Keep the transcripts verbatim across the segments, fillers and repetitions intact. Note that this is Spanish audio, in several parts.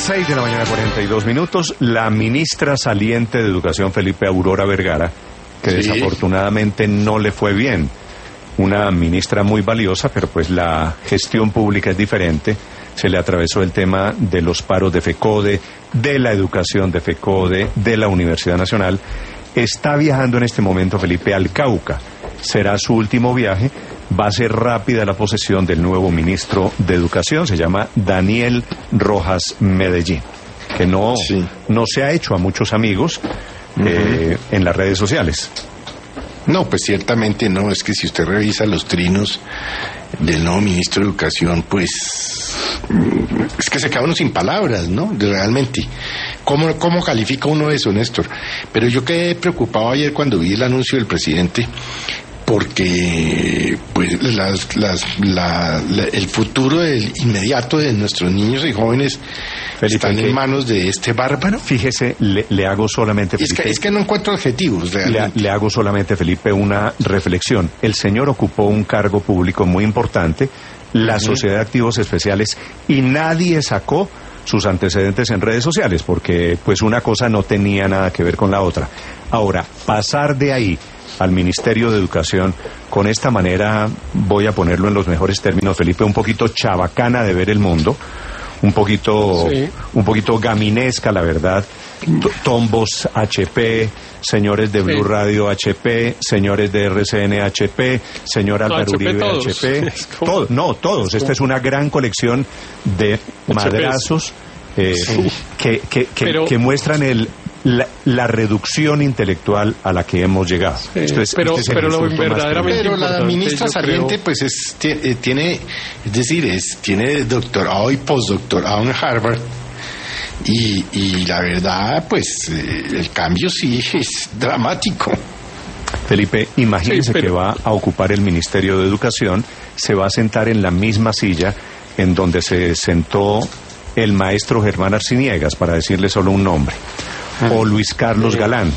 seis de la mañana, cuarenta y dos minutos. La ministra saliente de Educación, Felipe Aurora Vergara, que sí. desafortunadamente no le fue bien. Una ministra muy valiosa, pero pues la gestión pública es diferente. Se le atravesó el tema de los paros de FECODE, de la educación de FECODE, de la Universidad Nacional. Está viajando en este momento, Felipe, al Cauca. Será su último viaje. Va a ser rápida la posesión del nuevo ministro de Educación. Se llama Daniel Rojas Medellín, que no, sí. no se ha hecho a muchos amigos uh-huh. eh, en las redes sociales. No, pues ciertamente no. Es que si usted revisa los trinos del nuevo ministro de Educación, pues es que se queda uno sin palabras, ¿no? Realmente. ¿Cómo, cómo califica uno eso, Néstor? Pero yo quedé preocupado ayer cuando vi el anuncio del presidente, porque pues las, las, la, la, el futuro del inmediato de nuestros niños y jóvenes Felipe, están en manos de este bárbaro. Fíjese, le, le hago solamente, Felipe, es que, es que no encuentro adjetivos realmente. Le, le hago solamente, Felipe, una reflexión. El señor ocupó un cargo público muy importante, la uh-huh. Sociedad de Activos Especiales, y nadie sacó sus antecedentes en redes sociales, porque pues una cosa no tenía nada que ver con la otra. Ahora, pasar de ahí al Ministerio de Educación con esta manera, voy a ponerlo en los mejores términos, Felipe, un poquito chabacana de ver el mundo, un poquito sí. un poquito gaminesca, la verdad. T- Tombos H P, señores de Blue sí. Radio H P, señores de R C N H P, señor Álvaro no, Uribe H P, como... todo, no, todos. Esta es una gran colección de madrazos eh, sí. que, que, que, Pero... que muestran el La, la reducción intelectual a la que hemos llegado. Sí, Esto es, pero este es pero lo verdaderamente pero la ministra saliente creo... pues es, t- tiene es decir es tiene doctorado y postdoctorado en Harvard y, y la verdad pues eh, el cambio sí es dramático. Felipe, imagínese sí, pero... que va a ocupar el Ministerio de Educación, se va a sentar en la misma silla en donde se sentó el maestro Germán Arciniegas, para decirle solo un nombre, o Luis Carlos Galán,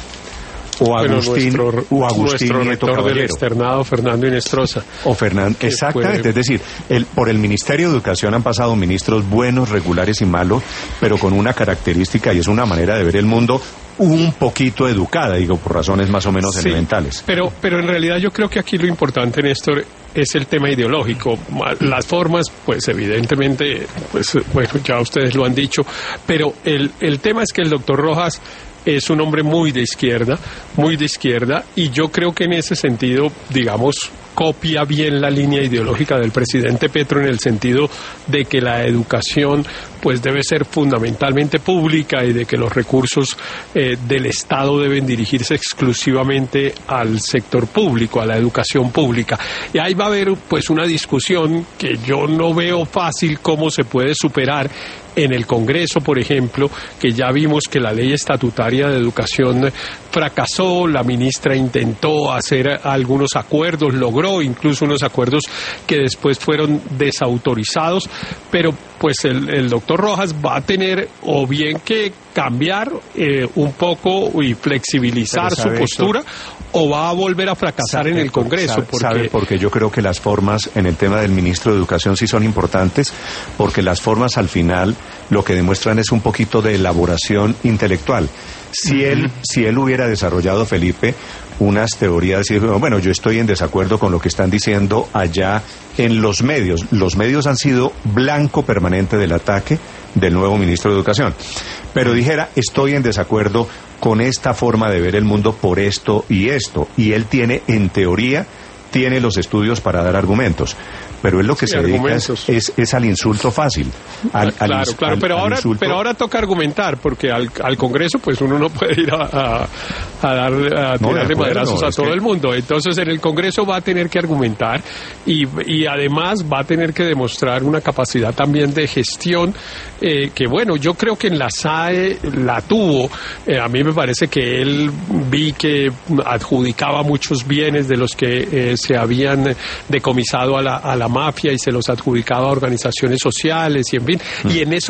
o Agustín, bueno, nuestro, o Agustín nuestro Nieto rector Caballero. Del externado, Fernando Inestrosa. O Fernando, exactamente, fue... es decir, el, por el Ministerio de Educación han pasado ministros buenos, regulares y malos, pero con una característica, y es una manera de ver el mundo un poquito educada, digo, por razones más o menos sí, elementales. Pero, pero en realidad yo creo que aquí lo importante, Néstor, es el tema ideológico. Las formas, pues evidentemente, pues bueno, ya ustedes lo han dicho, pero el, el tema es que el doctor Rojas es un hombre muy de izquierda, muy de izquierda, y yo creo que en ese sentido, digamos, copia bien la línea ideológica del presidente Petro, en el sentido de que la educación pues debe ser fundamentalmente pública y de que los recursos eh, del Estado deben dirigirse exclusivamente al sector público, a la educación pública. Y ahí va a haber pues una discusión que yo no veo fácil cómo se puede superar en el Congreso, por ejemplo, que ya vimos que la ley estatutaria de educación fracasó, la ministra intentó hacer algunos acuerdos, logró incluso unos acuerdos que después fueron desautorizados, pero pues el, el doctor Rojas va a tener o bien que cambiar eh, un poco y flexibilizar su postura, esto, o va a volver a fracasar sabe, en el Congreso. Sabe, porque... sabe, porque yo creo que las formas en el tema del ministro de Educación sí son importantes, porque las formas al final lo que demuestran es un poquito de elaboración intelectual. Si uh-huh. él, si él hubiera desarrollado, Felipe, unas teorías y bueno, yo estoy en desacuerdo con lo que están diciendo allá en los medios. Los medios han sido blanco permanente del ataque del nuevo ministro de Educación. Pero dijera, estoy en desacuerdo con esta forma de ver el mundo por esto y esto. Y él tiene, en teoría, tiene los estudios para dar argumentos. Pero él lo que sí, se dedica es, es, es al insulto fácil. Al, claro, al, claro, al, pero, al ahora, insulto... pero ahora toca argumentar, porque al, al Congreso pues uno no puede ir a, a, a, dar, a no, tirarle madrazos a todo que... el mundo. Entonces en el Congreso va a tener que argumentar y, y además va a tener que demostrar una capacidad también de gestión eh, que bueno, yo creo que en la S A E la tuvo. Eh, a mí me parece que él vi que adjudicaba muchos bienes de los que eh, se habían decomisado a la, a la mafia y se los adjudicaba a organizaciones sociales y en fin, mm. y en eso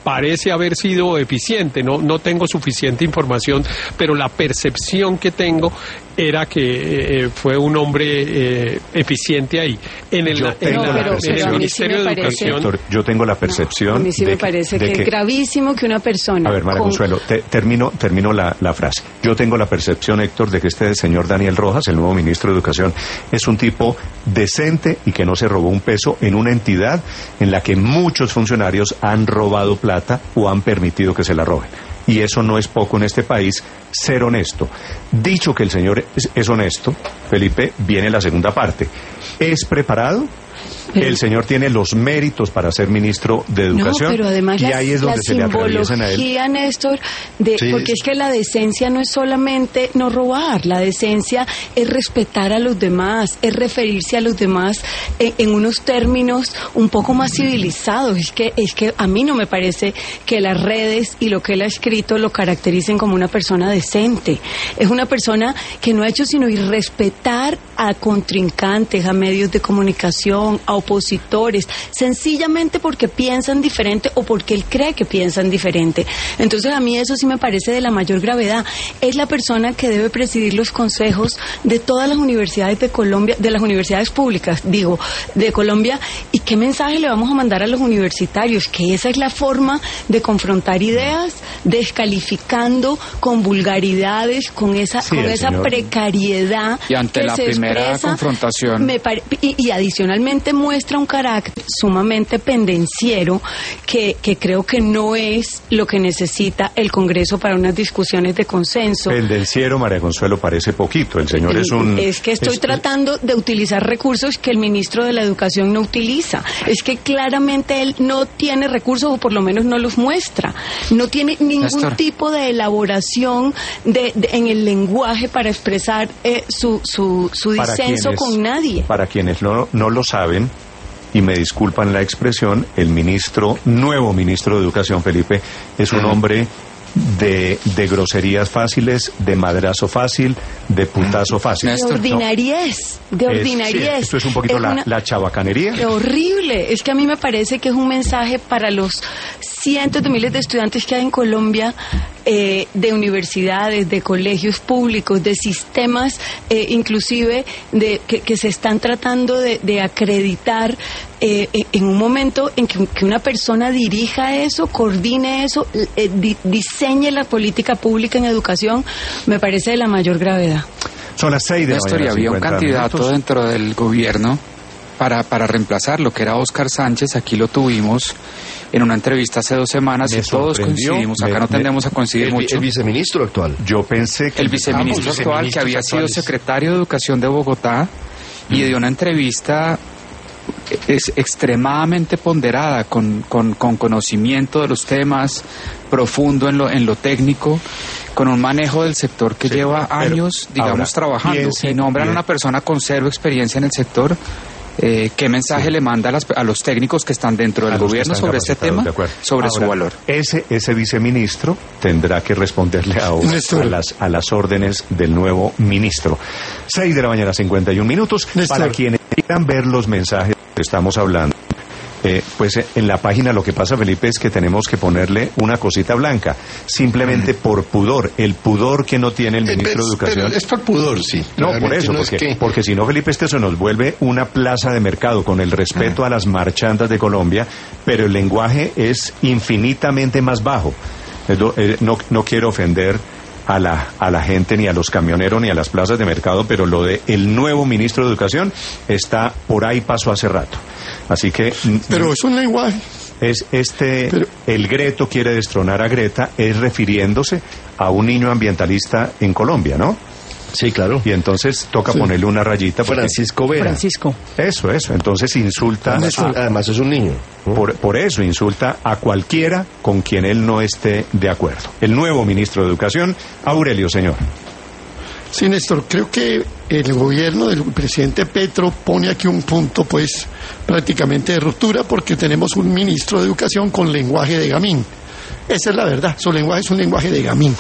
parece haber sido eficiente. No, no tengo suficiente información, pero la percepción que tengo era que eh, fue un hombre eh, eficiente ahí. En el, yo tengo en la la, en el Ministerio de Educación. Héctor, yo tengo la percepción. No, a mí sí de me que, parece que, que es gravísimo que una persona. A ver, María con... Consuelo, te, termino, termino la, la frase. Yo tengo la percepción, Héctor, de que este señor Daniel Rojas, el nuevo ministro de Educación, es un tipo decente y que no se robó un peso en una entidad en la que muchos funcionarios han robado plata o han permitido que se la roben. Y eso no es poco en este país, ser honesto. Dicho que el señor es, es honesto, Felipe, viene la segunda parte. ¿Es preparado? El señor tiene los méritos para ser ministro de Educación. No, pero además y la, ahí es donde la se le atraviesan a él. simbología, Néstor, de, Sí. porque es que la decencia no es solamente no robar, la decencia es respetar a los demás, es referirse a los demás en, en unos términos un poco más civilizados. Es que, es que a mí no me parece que las redes y lo que él ha escrito lo caractericen como una persona decente. Es una persona que no ha hecho sino irrespetar a contrincantes, a medios de comunicación, a opositores, sencillamente porque piensan diferente o porque él cree que piensan diferente. Entonces a mí eso sí me parece de la mayor gravedad. Es la persona que debe presidir los consejos de todas las universidades de Colombia, de las universidades públicas, digo, de Colombia. ¿Y qué mensaje le vamos a mandar a los universitarios? Que esa es la forma de confrontar ideas, descalificando con vulgaridades, con esa, Sí, con el esa señor. precariedad Y ante que la se primera expresa, confrontación. me pare- y, y adicionalmente muestra un carácter sumamente pendenciero que, que creo que no es lo que necesita el Congreso para unas discusiones de consenso. Pendenciero, María Consuelo, parece poquito. El señor es un... Es que estoy es- tratando de utilizar recursos que el ministro de la Educación no utiliza. Es que claramente él no tiene recursos, o por lo menos no los muestra. No tiene ningún Néstor. tipo de elaboración de, de- en el lenguaje para expresar eh, su, su, su para disenso quienes- con nadie. Para quienes no, no lo saben, y me disculpan la expresión, el ministro, nuevo ministro de Educación, Felipe, es un hombre de, de groserías fáciles, de madrazo fácil, de putazo fácil. De Néstor, no. ordinariez, de Es- ordinariez. sí, esto es un poquito Es la, una- la chabacanería. Qué horrible. Es que a mí me parece que es un mensaje para los cientos de miles de estudiantes que hay en Colombia, eh, de universidades, de colegios públicos, de sistemas, eh, inclusive de que, que se están tratando de, de acreditar eh, en- en un momento en que, que una persona dirija eso, coordine eso, eh, di- diseñe la política pública en educación, me parece de la mayor gravedad. Son las seis de la Néstor, y mañana. había un cincuenta candidato minutos. dentro del gobierno para, para reemplazarlo, que era Óscar Sánchez. Aquí lo tuvimos en una entrevista hace dos semanas Me y todos sorprendió, coincidimos. Acá me- no tendemos a coincidir El, vi- mucho. el viceministro actual. Yo pensé que... El viceministro Ambos actual, que había viceministros sido actuales. secretario de Educación de Bogotá, y dio una entrevista es extremadamente ponderada, con, con, con conocimiento de los temas, profundo en lo, en lo técnico, con un manejo del sector que Sí, lleva pero años, digamos, ahora, trabajando. piense- Y nombran a bien. una persona con cero experiencia en el sector. Eh, ¿Qué mensaje Sí. le manda a, las- a los técnicos que están dentro A del los que gobierno están sobre este capacitados, tema, de acuerdo. sobre su Ahora, valor? Ese, ese viceministro tendrá que responderle ahora Néstor. a las, a las órdenes del nuevo ministro. Seis de la mañana, cincuenta y un minutos. Néstor. Para quienes quieran ver los mensajes que estamos hablando, eh, pues eh, en la página lo que pasa, Felipe, es que tenemos que ponerle una cosita blanca, simplemente por pudor, el pudor que no tiene el ministro de Es- pero Educación. es por pudor, sí. No, por Realmente eso, no es porque, que- porque si no, Felipe, este se nos vuelve una plaza de mercado con el respeto a las marchandas de Colombia, pero el lenguaje es infinitamente más bajo. Es lo- eh, no, no quiero ofender a la, a la gente, ni a los camioneros, ni a las plazas de mercado, pero lo de el nuevo ministro de Educación está por ahí, pasó hace rato. Así que... mm, Pero es un lenguaje. es este, Pero- el Greto quiere destronar a Greta, es refiriéndose a un niño ambientalista en Colombia, ¿no? Sí, claro. Y entonces toca Sí. ponerle una rayita. porque- Francisco Vera. Francisco. Eso, eso. Entonces insulta, Además, a- además es un niño, ¿no? por, por eso insulta a cualquiera con quien él no esté de acuerdo. El nuevo ministro de Educación, Aurelio, señor. Sí, Néstor, creo que el gobierno del presidente Petro pone aquí un punto, pues, prácticamente de ruptura, porque tenemos un ministro de Educación con lenguaje de gamín. Esa es la verdad, su lenguaje es un lenguaje de gamín.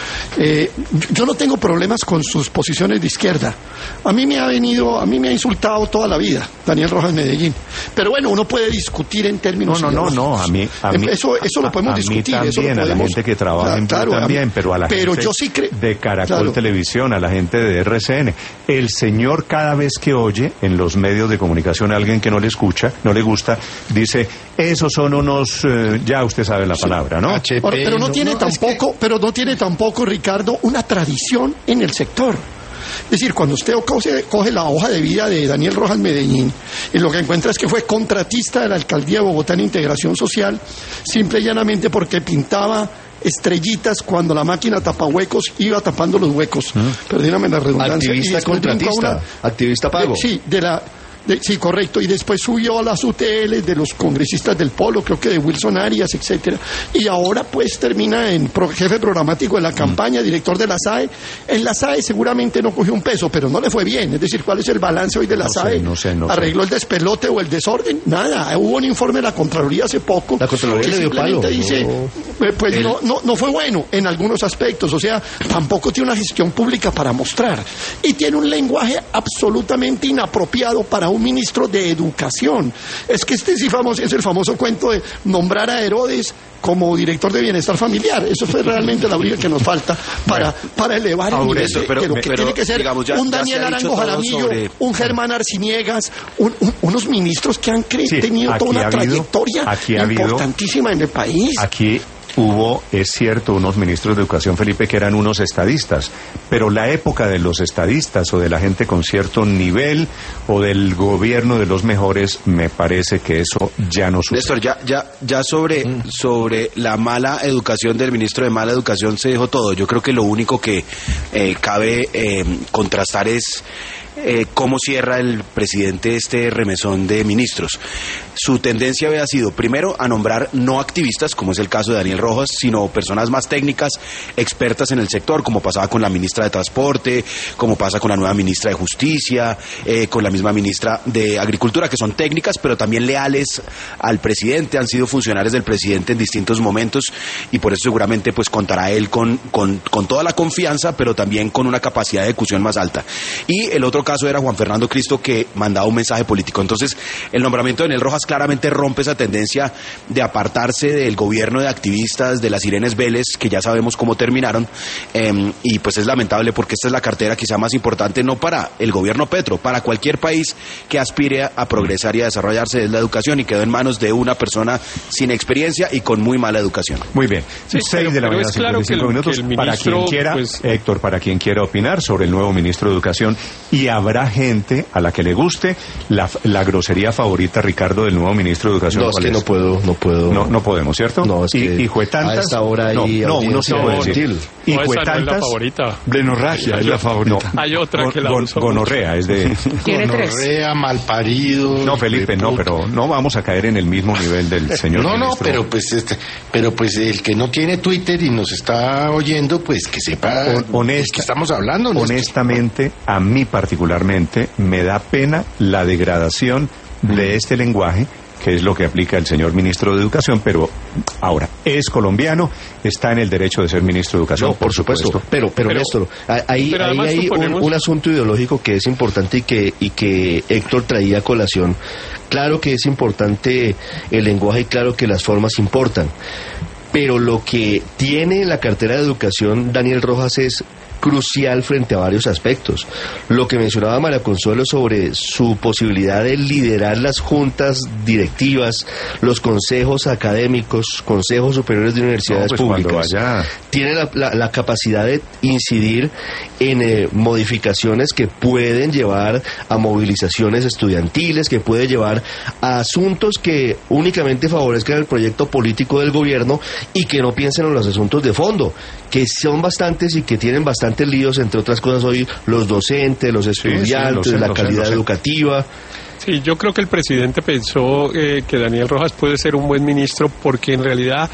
Eh, yo no tengo problemas con sus posiciones de izquierda. A mí me ha venido, a mí me ha insultado toda la vida Daniel Rojas Medellín. Pero bueno, uno puede discutir en términos. No, no, no, no. A mí, a mí, eso, eso lo podemos a, a discutir. Mí también, eso lo podemos, a la gente que trabaja en claro, también, mí, pero a la pero gente yo sí cre- de Caracol claro. Televisión, a la gente de R C N. El señor cada vez que oye en los medios de comunicación a alguien que no le escucha, no le gusta, dice, esos son unos, eh, ya usted sabe la palabra, ¿no? H P, pero no, no tiene no, tampoco, es que... pero no tiene tampoco, Ricardo, una tradición en el sector. Es decir, cuando usted coge, coge la hoja de vida de Daniel Rojas Medellín, y lo que encuentra es que fue contratista de la Alcaldía de Bogotá en Integración Social, simple y llanamente porque pintaba estrellitas cuando la máquina tapahuecos iba tapando los huecos. ¿Mm? Perdóname la redundancia. Activista contratista, una, activista pago. De, sí, de la... De, sí, correcto, y después subió a las U T L de los congresistas del Polo, creo que de Wilson Arias, etcétera, y ahora pues termina en pro, jefe programático de la campaña, mm. director de la S A E. En la S A E seguramente no cogió un peso, pero no le fue bien. Es decir, ¿cuál es el balance hoy de la no S A E? Sé, no sé, no ¿Arregló sé. el despelote o el desorden? Nada, hubo un informe de la Contraloría hace poco. La Contraloría que le dio palo. dice, no. pues el... no, no, no fue bueno en algunos aspectos, o sea, tampoco tiene una gestión pública para mostrar, y tiene un lenguaje absolutamente inapropiado para un ministro de educación. Es que este sí famoso, es el famoso cuento de nombrar a Herodes como director de bienestar familiar. Eso fue realmente la única que nos falta para, para elevar el nivel de, pero, de lo que pero, tiene que ser digamos, ya, un Daniel Arango Jaramillo, sobre... un Germán Arciniegas, un, un, unos ministros que han cre- sí, tenido toda una habido, trayectoria importantísima habido, en el país. Aquí hubo, es cierto, unos ministros de educación, Felipe, que eran unos estadistas, pero la época de los estadistas o de la gente con cierto nivel o del gobierno de los mejores, me parece que eso ya no sucede. Néstor, ya, ya, ya sobre, mm. sobre la mala educación del ministro de mala educación se dijo todo. Yo creo que lo único que eh, cabe eh, contrastar es Eh, cómo cierra el presidente este remesón de ministros. Su tendencia había sido, primero, a nombrar no activistas, como es el caso de Daniel Rojas, sino personas más técnicas, expertas en el sector, como pasaba con la ministra de Transporte, como pasa con la nueva ministra de Justicia, eh, con la misma ministra de Agricultura, que son técnicas, pero también leales al presidente, han sido funcionarios del presidente en distintos momentos, y por eso seguramente pues contará él con, con, con toda la confianza, pero también con una capacidad de ejecución más alta. Y el otro caso era Juan Fernando Cristo, que mandaba un mensaje político. Entonces, el nombramiento de Daniel Rojas claramente rompe esa tendencia de apartarse del gobierno de activistas, de las Irenes Vélez, que ya sabemos cómo terminaron, eh, y pues es lamentable porque esta es la cartera quizá más importante, no para el gobierno Petro, para cualquier país que aspire a progresar y a desarrollarse, es la educación, y quedó en manos de una persona sin experiencia y con muy mala educación. Muy bien, sí, seis de la mañana, claro cincuenta y cinco minutos, ministro, para quien quiera, pues... Héctor, para quien quiera opinar sobre el nuevo ministro de Educación, y habrá gente a la que le guste la, la grosería favorita, Ricardo, del nuevo ministro de Educación. No, es que es? no puedo, no puedo. No, no podemos, ¿cierto? No, es y, que y juetantas, a esta hora no, hay no, uno sí puede decir. Y no, esa no es la favorita. Blenorragia es la favorita. No, hay otra Gon, que la gon, uso. Gonorrea es de... Tiene tres. Gonorrea, malparido. No, Felipe, no, pero no vamos a caer en el mismo nivel del señor No, ministro. no, pero pues este, pero pues el que no tiene Twitter y nos está oyendo, pues que sepa Honesta, de qué estamos hablando. ¿No? Honestamente, a mí particularmente, me da pena la degradación de este lenguaje, que es lo que aplica el señor ministro de Educación, pero ahora, es colombiano, está en el derecho de ser ministro de Educación, no, por, por supuesto. supuesto. Pero, pero, pero Néstor, ahí, pero ahí hay suponemos... un, un asunto ideológico que es importante y que, y que Héctor traía a colación. Claro que es importante el lenguaje y claro que las formas importan, pero lo que tiene la cartera de Educación Daniel Rojas es crucial frente a varios aspectos. Lo que mencionaba María Consuelo sobre su posibilidad de liderar las juntas directivas, los consejos académicos, consejos superiores de universidades no, pues públicas, vaya... tiene la, la, la capacidad de incidir en eh, modificaciones que pueden llevar a movilizaciones estudiantiles, que puede llevar a asuntos que únicamente favorezcan el proyecto político del gobierno y que no piensen en los asuntos de fondo, que son bastantes y que tienen bastantes líos, entre otras cosas hoy, los docentes, los estudiantes, sí, sí, sé, la calidad sé, educativa. Sí, yo creo que el presidente pensó eh, que Daniel Rojas puede ser un buen ministro porque en realidad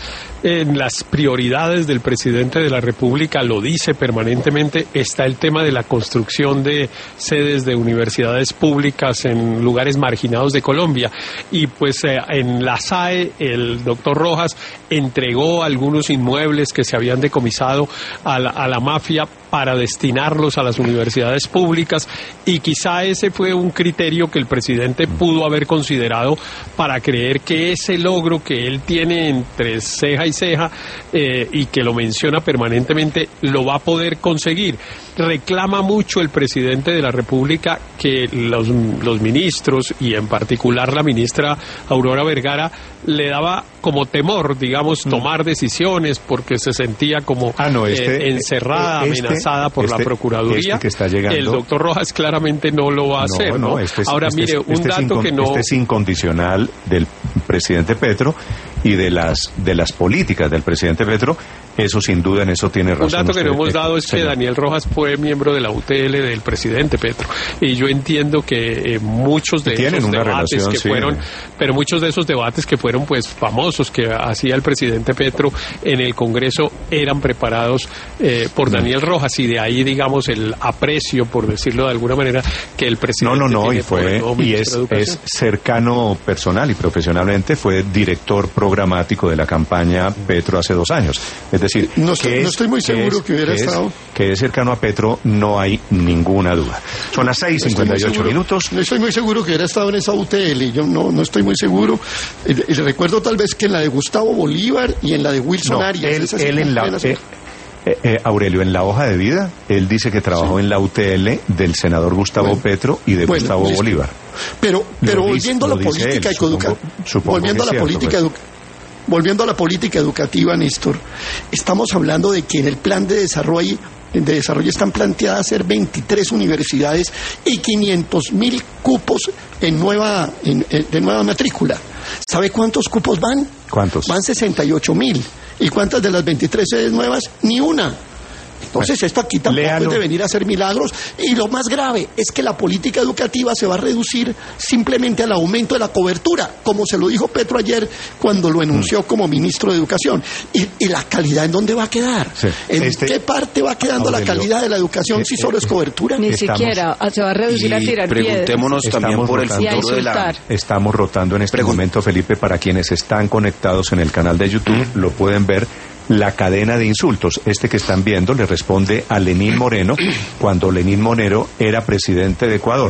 en las prioridades del presidente de la República, lo dice permanentemente, está el tema de la construcción de sedes de universidades públicas en lugares marginados de Colombia. Y pues eh, en la S A E el doctor Rojas entregó algunos inmuebles que se habían decomisado a la, a la mafia para destinarlos a las universidades públicas, y quizá ese fue un criterio que el presidente pudo haber considerado para creer que ese logro que él tiene entre ceja y ceja eh, y que lo menciona permanentemente lo va a poder conseguir. Reclama mucho el presidente de la República que los, los ministros, y en particular la ministra Aurora Vergara, le daba como temor, digamos, tomar decisiones porque se sentía como ah, no, este, eh, encerrada, este, amenazada por este, la Procuraduría. Este que está llegando, el doctor Rojas claramente no lo va a no, hacer, ¿no? no este es, Ahora, este mire, es, un este dato es que no... Este es incondicional del presidente Petro y de las de las políticas del presidente Petro. Eso sin duda, en eso tiene razón. Un dato usted, que no hemos dado es señor. que Daniel Rojas fue miembro de la U T L del presidente Petro, y yo entiendo que eh, muchos de Tienen esos una debates relación, que sí. fueron, pero muchos de esos debates que fueron pues famosos que hacía el presidente Petro en el Congreso eran preparados eh, por Daniel Rojas, y de ahí, digamos, el aprecio, por decirlo de alguna manera, que el presidente no no no tiene y fue por el y es, es cercano personal y profesionalmente, fue director programático de la campaña Petro hace dos años, es decir, no estoy, que no es, estoy muy seguro que, que hubiera que estado es, que es cercano a Petro, no hay ninguna duda. Son las seis cincuenta y ocho minutos. No estoy muy seguro que hubiera estado en esa U T L, yo no no estoy muy seguro. Eh, eh, recuerdo tal vez que en la de Gustavo Bolívar y en la de Wilson no, Arias. Él, esas él en la, eh, eh, eh, Aurelio, en la hoja de vida, él dice que trabajó sí. en la U T L del senador Gustavo bueno, Petro y de bueno, Gustavo listo. Bolívar. Pero, pero lo volviendo dice, a la política educativa, volviendo a la cierto, política pues. educativa. Volviendo a la política educativa, Néstor, estamos hablando de que en el plan de desarrollo, de desarrollo están planteadas ser veintitrés universidades y quinientos mil cupos en nueva, en, en, de nueva matrícula. ¿Sabe cuántos cupos van? ¿Cuántos? Van sesenta y ocho mil. ¿Y cuántas de las veintitrés sedes nuevas? Ni una. Entonces esto aquí tampoco Léalo. es de venir a hacer milagros, y lo más grave es que la política educativa se va a reducir simplemente al aumento de la cobertura, como se lo dijo Petro ayer cuando lo enunció mm. como ministro de Educación. ¿Y, y la calidad en dónde va a quedar? Sí. ¿En este, qué parte va quedando Aurelio, la calidad de la educación eh, si solo eh, es cobertura? Ni estamos, siquiera, se va a reducir a tirar preguntémonos piedras. también por el futuro de la... Estamos rotando en este Pregun- momento, Felipe, para quienes están conectados en el canal de YouTube, lo pueden ver. La cadena de insultos, este que están viendo, le responde a Lenín Moreno cuando Lenín Moreno era presidente de Ecuador.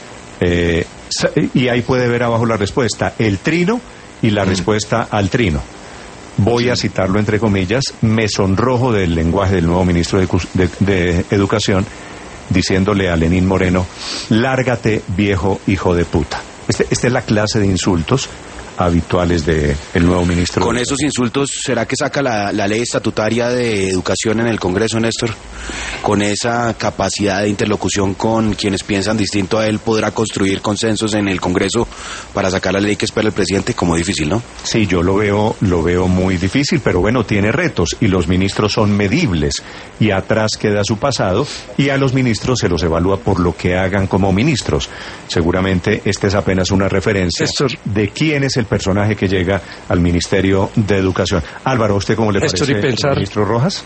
Eh, y ahí puede ver abajo la respuesta, el trino y la respuesta al trino. Voy a citarlo entre comillas, me sonrojo del lenguaje del nuevo ministro de, de, de Educación, diciéndole a Lenín Moreno, lárgate viejo hijo de puta. Este, esta es la clase de insultos habituales de el nuevo ministro. Con esos insultos, ¿será que saca la, la ley estatutaria de educación en el Congreso, Néstor? Con esa capacidad de interlocución con quienes piensan distinto a él, ¿podrá construir consensos en el Congreso para sacar la ley que espera el presidente? Como difícil, ¿no? Sí, yo lo veo, lo veo muy difícil, pero bueno, tiene retos y los ministros son medibles y atrás queda su pasado y a los ministros se los evalúa por lo que hagan como ministros. Seguramente esta es apenas una referencia Néstor. de quién es el personaje que llega al Ministerio de Educación. Álvaro, ¿a usted cómo le Esto parece pensar... el ministro Rojas?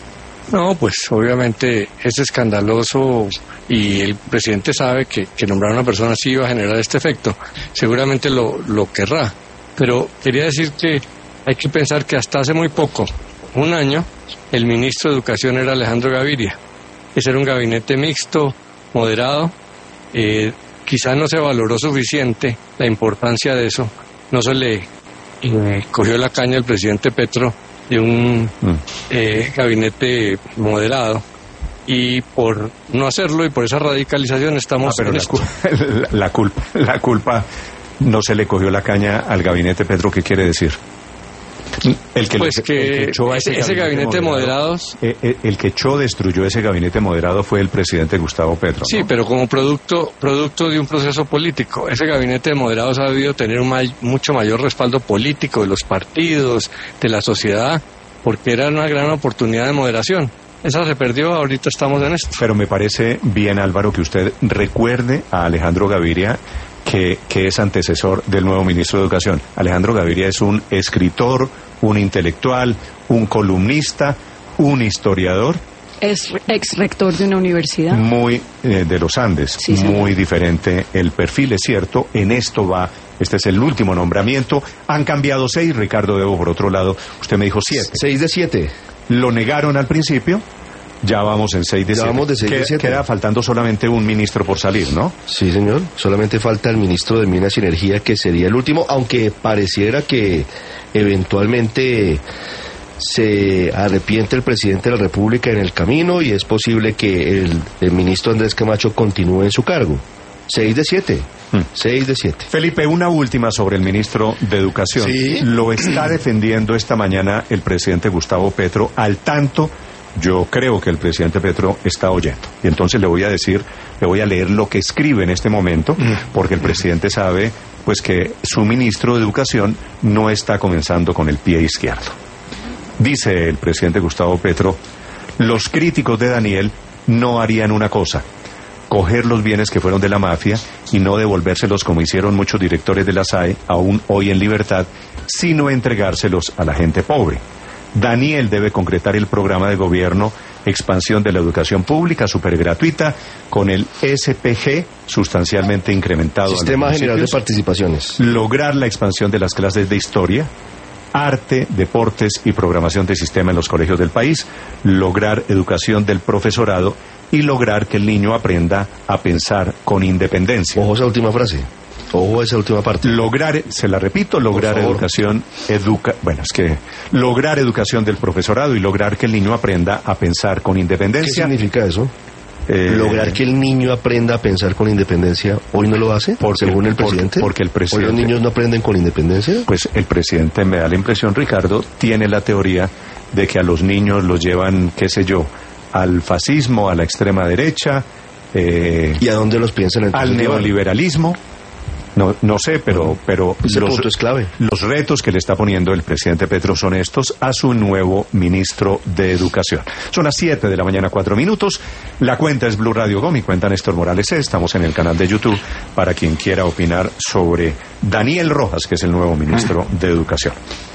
No, pues obviamente es escandaloso y el presidente sabe que, que nombrar a una persona así va a generar este efecto. Seguramente lo, lo querrá, pero quería decir que hay que pensar que hasta hace muy poco, un año, el ministro de Educación era Alejandro Gaviria. Ese era un gabinete mixto, moderado, eh, quizá no se valoró suficiente la importancia de eso. No se le eh, cogió la caña al presidente Petro de un mm. eh, gabinete moderado, y por no hacerlo y por esa radicalización estamos... Ah, pero en la, esto. La, la, culpa, la culpa no se le cogió la caña al gabinete Petro, ¿qué quiere decir? El que pues le, que, el que echó ese, ese ese gabinete, gabinete moderado, moderados eh, eh, el que echó, destruyó ese gabinete moderado fue el presidente Gustavo Petro, sí, ¿no? Pero como producto producto de un proceso político. Ese gabinete de moderados ha debido tener un may, mucho mayor respaldo político de los partidos, de la sociedad, porque era una gran oportunidad de moderación. Esa se perdió, ahorita estamos en esto. Pero me parece bien, Álvaro, que usted recuerde a Alejandro Gaviria que, que es antecesor del nuevo ministro de Educación. Alejandro Gaviria es un escritor, un intelectual, un columnista, un historiador. Es ex rector de una universidad. Muy eh, de los Andes, sí, muy diferente el perfil, es cierto. En esto va, este es el último nombramiento. Han cambiado seis, Ricardo Debo, por otro lado, usted me dijo siete. Seis de siete. Lo negaron al principio. Ya vamos en seis de siete. Ya vamos de seis de siete. Queda faltando solamente un ministro por salir, ¿no? Sí, señor. Solamente falta el ministro de Minas y Energía, que sería el último, aunque pareciera que eventualmente se arrepiente el presidente de la República en el camino y es posible que el, el ministro Andrés Camacho continúe en su cargo. Seis de siete. Hmm. Seis de siete. Felipe, una última sobre el ministro de Educación. Sí. Lo está defendiendo esta mañana el presidente Gustavo Petro. Al tanto, yo creo que el presidente Petro está oyendo. Y entonces le voy a decir, le voy a leer lo que escribe en este momento, porque el presidente sabe pues que su ministro de Educación no está comenzando con el pie izquierdo. Dice el presidente Gustavo Petro, los críticos de Daniel no harían una cosa, coger los bienes que fueron de la mafia y no devolvérselos como hicieron muchos directores de la S A E, aún hoy en libertad, sino entregárselos a la gente pobre. Daniel debe concretar el programa de gobierno, expansión de la educación pública, supergratuita, con el S P G sustancialmente incrementado. Sistema General de Participaciones. Lograr la expansión de las clases de historia, arte, deportes y programación de sistema en los colegios del país, lograr educación del profesorado y lograr que el niño aprenda a pensar con independencia. Ojo a esa última frase. Ojo a esa última parte. Lograr, se la repito, lograr educación, educa, bueno, es que lograr educación del profesorado y lograr que el niño aprenda a pensar con independencia. ¿Qué significa eso? Eh, lograr que el niño aprenda a pensar con independencia. ¿Hoy no lo hace? Porque, según el presidente. Porque, porque el presidente. ¿Hoy los niños no aprenden con independencia? Pues el presidente, me da la impresión, Ricardo, tiene la teoría de que a los niños los llevan, qué sé yo, al fascismo, a la extrema derecha. Eh, ¿Y a dónde los piensan? Al neoliberalismo. No, no sé, pero, pero ese los, punto es clave. Los retos que le está poniendo el presidente Petro son estos a su nuevo ministro de Educación. Son las siete de la mañana, cuatro minutos. La cuenta es Blue Radio Go, mi cuenta Néstor Morales. Estamos en el canal de YouTube para quien quiera opinar sobre Daniel Rojas, que es el nuevo ministro de Educación.